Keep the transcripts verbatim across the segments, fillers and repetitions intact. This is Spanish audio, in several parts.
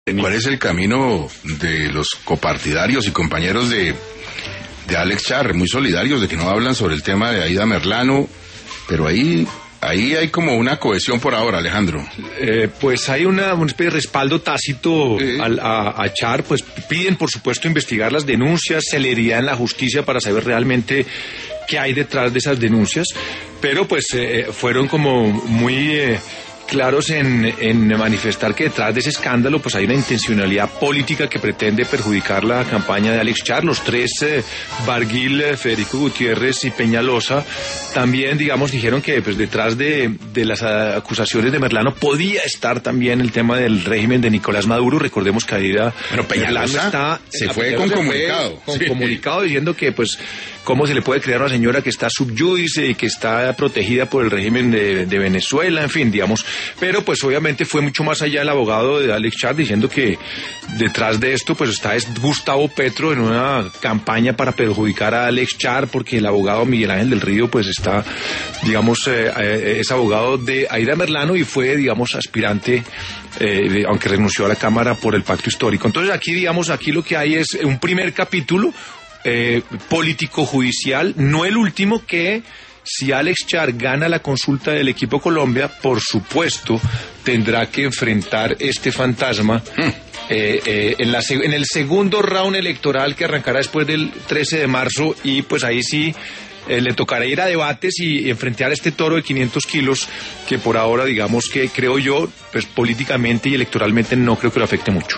¿Cuál es el camino de los copartidarios y compañeros de, de Alex Char? Muy solidarios, de que no hablan sobre el tema de Aida Merlano, pero ahí... Ahí hay como una cohesión por ahora, Alejandro. Eh, pues hay una, una especie de respaldo tácito eh. al, a, a Char, pues piden por supuesto investigar las denuncias, celeridad en la justicia para saber realmente qué hay detrás de esas denuncias, pero pues eh, fueron como muy... Eh, claros en, en manifestar que detrás de ese escándalo pues hay una intencionalidad política que pretende perjudicar la campaña de Alex Char. Los tres, eh, Barguil, Federico Gutiérrez y Peñalosa, también, digamos, dijeron que pues detrás de, de las acusaciones de Merlano podía estar también el tema del régimen de Nicolás Maduro. Recordemos que Aida Pero Peñalosa está, se fue con comunicado. Con sí. comunicado diciendo que pues cómo se le puede creer a una señora que está sub judice y que está protegida por el régimen de, de Venezuela, en fin, digamos. Pero pues obviamente fue mucho más allá el abogado de Alex Char diciendo que detrás de esto pues está es Gustavo Petro en una campaña para perjudicar a Alex Char, porque el abogado Miguel Ángel del Río pues está, digamos, eh, eh, es abogado de Aida Merlano y fue, digamos, aspirante, eh, aunque renunció a la Cámara por el pacto histórico. Entonces aquí, digamos, aquí lo que hay es un primer capítulo eh, político-judicial, no el último, que... Si Alex Char gana la consulta del equipo Colombia, por supuesto, tendrá que enfrentar este fantasma mm. eh, eh, en, la, en el segundo round electoral que arrancará después del trece de marzo, y pues ahí sí eh, le tocará ir a debates y, y enfrentar a este toro de quinientos kilos que por ahora, digamos que creo yo, pues políticamente y electoralmente no creo que lo afecte mucho.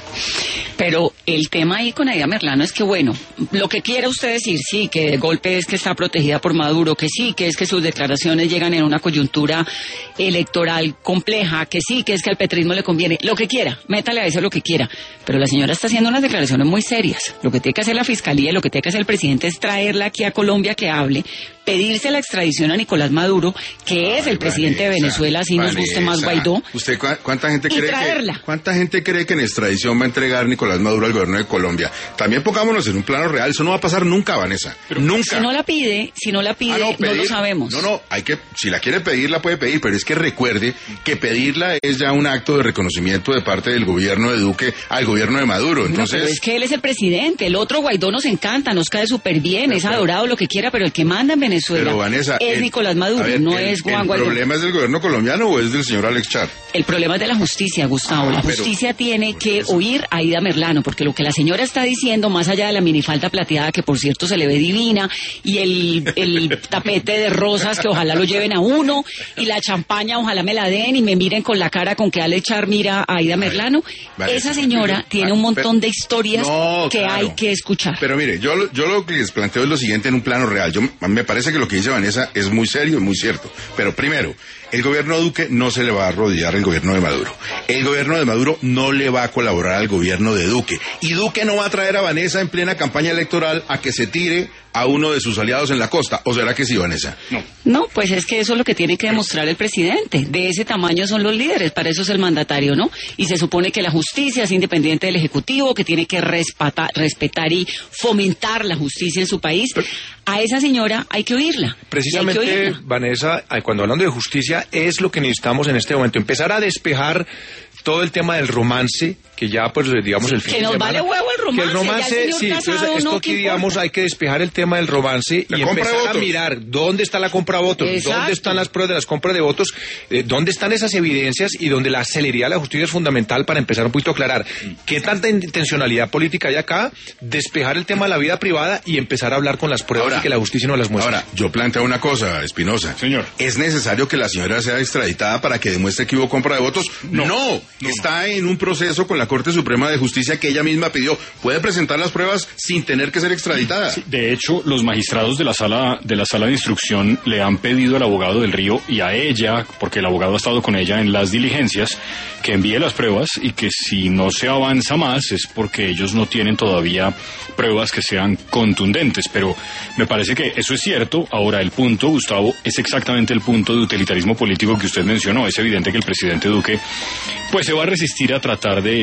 Pero el tema ahí con Aida Merlano es que, bueno, lo que quiera usted decir, sí, que de golpe es que está protegida por Maduro, que sí, que es que sus declaraciones llegan en una coyuntura electoral compleja, que sí, que es que al petrismo le conviene, lo que quiera, métale a eso lo que quiera. Pero la señora está haciendo unas declaraciones muy serias. Lo que tiene que hacer la Fiscalía, lo que tiene que hacer el presidente es traerla aquí a Colombia que hable, pedirse la extradición a Nicolás Maduro, que es el Ay, presidente Vanessa, de Venezuela, así Vanessa, nos guste más Guaidó. ¿Usted cu cuánta gente cree traerla. que cuánta gente cree que en extradición va a entregar Nicolás Maduro al gobierno de Colombia? También pongámonos en un plano real, eso no va a pasar nunca, Vanessa. Pero nunca. Si no la pide, si no la pide, ah, no, pedir, no lo sabemos. No, no, hay que, si la quiere pedir, la puede pedir, pero es que recuerde que pedirla es ya un acto de reconocimiento de parte del gobierno de Duque al gobierno de Maduro. Entonces, no, pero es que él es el presidente, el otro Guaidó nos encanta, nos cae súper bien, pero, es adorado, lo que quiera, pero el que manda en Venezuela pero, Vanessa, es el, Nicolás Maduro, ver, no el, es Juan ¿El Guaidó. problema es del gobierno colombiano o es del señor Alex Char? El problema es de la justicia, Gustavo. La justicia pero, tiene que eso. oír a Aida Merlano, porque lo que la señora está diciendo, más allá de la minifalda plateada, que por cierto se le ve divina, y el, el tapete de rosas que ojalá lo lleven a uno, y la champaña ojalá me la den y me miren con la cara con que Alex Char mira a Aida Merlano, vale, esa señora vale, tiene un montón pero, de historias no, que claro. hay que escuchar. Pero mire, yo, yo lo que les planteo es lo siguiente en un plano real. Yo, me parece que lo que dice Vanessa es muy serio y muy cierto. Pero primero, el gobierno de Duque no se le va a arrodillar al gobierno de Maduro. El gobierno de Maduro no le va a colaborar al gobierno de Duque. Y Duque no va a traer a Vanessa en plena campaña electoral a que se tire a uno de sus aliados en la costa. ¿O será que sí, Vanessa? No. No, pues es que eso es lo que tiene que demostrar el presidente. De ese tamaño son los líderes, para eso es el mandatario, ¿no? Y se supone que la justicia es independiente del Ejecutivo, que tiene que respetar, respetar y fomentar la justicia en su país. Pero, a esa señora hay que oírla. Precisamente, que oírla. Vanessa, cuando hablando de justicia, es lo que necesitamos en este momento, empezar a despejar todo el tema del romance, que ya, pues, digamos, el fin que nos de semana, vale huevo el romance. Que el romance, el sí, entonces, esto no, aquí, digamos, hay que despejar el tema del romance la y empezar a mirar dónde está la compra de votos, Exacto. dónde están las pruebas de las compras de votos, eh, dónde están esas evidencias y donde la celeridad de la justicia es fundamental para empezar un poquito a aclarar qué tanta intencionalidad política hay acá, despejar el tema de la vida privada y empezar a hablar con las pruebas ahora, y que la justicia no las muestre. Ahora, yo planteo una cosa, Espinosa. Señor. ¿Es necesario que la señora sea extraditada para que demuestre que hubo compra de votos? No. No, no. Está en un proceso con la Corte Suprema de Justicia que ella misma pidió. Puede presentar las pruebas sin tener que ser extraditada. Sí, de hecho, los magistrados de la sala de la sala de instrucción le han pedido al abogado del Río y a ella, porque el abogado ha estado con ella en las diligencias, que envíe las pruebas y que si no se avanza más es porque ellos no tienen todavía pruebas que sean contundentes. Pero me parece que eso es cierto. Ahora, el punto, Gustavo, es exactamente el punto de utilitarismo político que usted mencionó. Es evidente que el presidente Duque pues se va a resistir a tratar de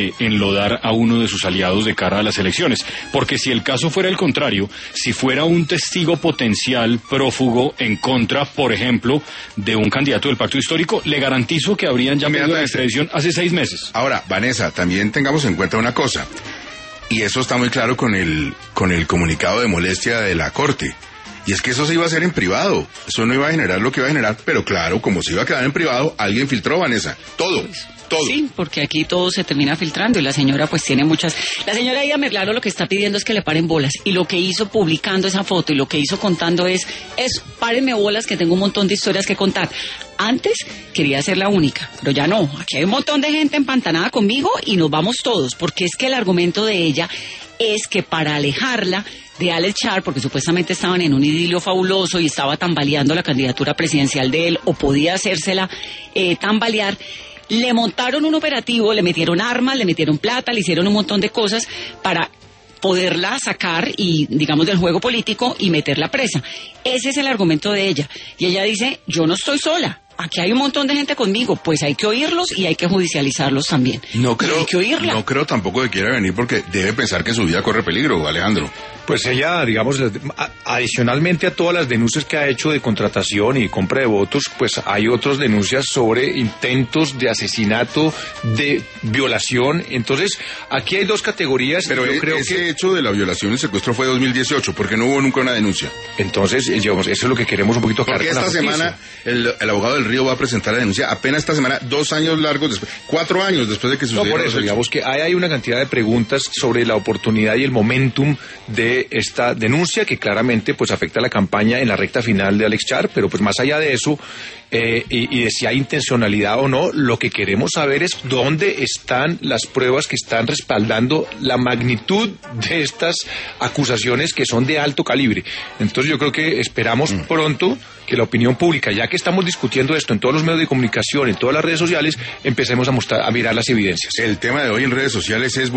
de enlodar a uno de sus aliados de cara a las elecciones. Porque si el caso fuera el contrario, si fuera un testigo potencial prófugo en contra, por ejemplo, de un candidato del pacto histórico, le garantizo que habrían ya pedido la extradición hace seis meses. Ahora, Vanessa, también tengamos en cuenta una cosa, y eso está muy claro con el, con el comunicado de molestia de la Corte. Y es que eso se iba a hacer en privado, eso no iba a generar lo que iba a generar, pero claro, como se iba a quedar en privado, alguien filtró, Vanessa, todo, todo. Sí, porque aquí todo se termina filtrando y la señora pues tiene muchas... La señora Aida Merlano lo que está pidiendo es que le paren bolas, y lo que hizo publicando esa foto y lo que hizo contando es, es párenme bolas que tengo un montón de historias que contar. Antes quería ser la única, pero ya no, aquí hay un montón de gente empantanada conmigo y nos vamos todos, porque es que el argumento de ella es que para alejarla de Alex Char, porque supuestamente estaban en un idilio fabuloso y estaba tambaleando la candidatura presidencial de él, o podía hacérsela eh, tambalear, le montaron un operativo, le metieron armas, le metieron plata, le hicieron un montón de cosas para poderla sacar y, digamos, del juego político y meterla presa. Ese es el argumento de ella. Y ella dice, yo no estoy sola. Aquí hay un montón de gente conmigo, pues hay que oírlos y hay que judicializarlos también. No creo, hay que oírla. No creo tampoco que quiera venir porque debe pensar que su vida corre peligro, Alejandro. Pues ella, digamos, adicionalmente a todas las denuncias que ha hecho de contratación y compra de votos, pues hay otras denuncias sobre intentos de asesinato, de violación. Entonces, aquí hay dos categorías. Pero yo e- creo ese que... hecho de la violación y el secuestro fue dos mil dieciocho, porque no hubo nunca una denuncia. Entonces, digamos, eso es lo que queremos un poquito aclarar. Porque con la esta justicia. semana el, el abogado del Río va a presentar la denuncia, apenas esta semana, dos años largos después, cuatro años después de que No, sucediera. por eso, digamos que hay, hay una cantidad de preguntas sobre la oportunidad y el momentum de esta denuncia, que claramente pues afecta a la campaña en la recta final de Alex Char, pero pues más allá de eso, eh, y, y de si hay intencionalidad o no, lo que queremos saber es dónde están las pruebas que están respaldando la magnitud de estas acusaciones que son de alto calibre. Entonces yo creo que esperamos mm. pronto que la opinión pública, ya que estamos discutiendo esto en todos los medios de comunicación, en todas las redes sociales, empecemos a mostrar, a mirar las evidencias. El tema de hoy en redes sociales es